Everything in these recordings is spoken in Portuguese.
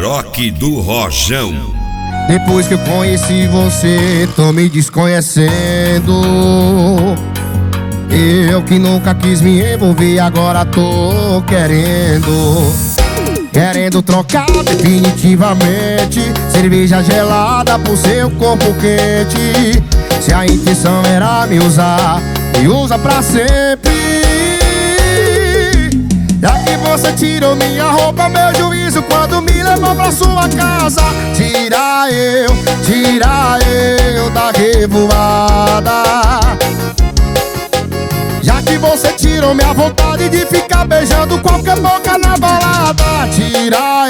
Maroc do Rojão. Depois que eu conheci você, tô me desconhecendo. Eu que nunca quis me envolver, agora tô querendo trocar definitivamente cerveja gelada por seu corpo quente. Se a intenção era me usar, me usa pra sempre. Já que você tirou minha roupa, meu juízo quando me levou pra sua casa. Tira eu da revoada. Já que você tirou minha vontade de ficar beijando qualquer boca na balada. Tira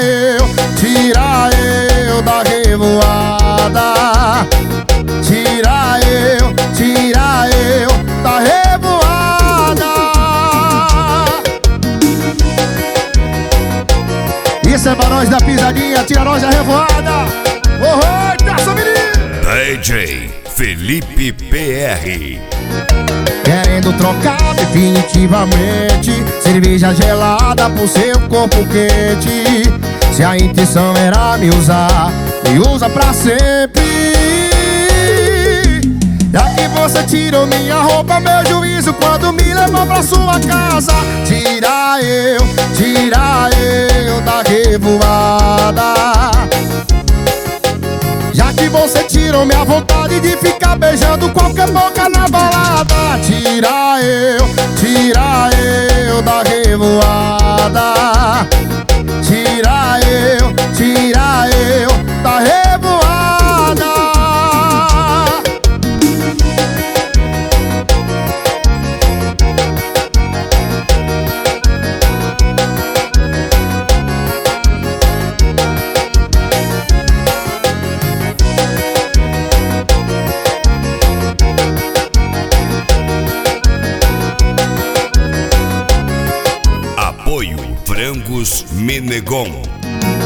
eu da revoada. Tira eu da revoada. Isso é pra nós da pisadinha, tira nós da revoada. Oi, peça menino! DJ Felipe PR. Querendo trocar definitivamente cerveja gelada por seu corpo quente. Se a intenção era me usar, me usa pra sempre. Já que você tirou minha roupa, meu juízo quando me levou pra sua casa. Tira eu da revoada. Já que você tirou minha vontade de ficar beijando qualquer boca na balada. Tira eu da revoada. Tira eu da revoada. Apoio Frangos Menegon.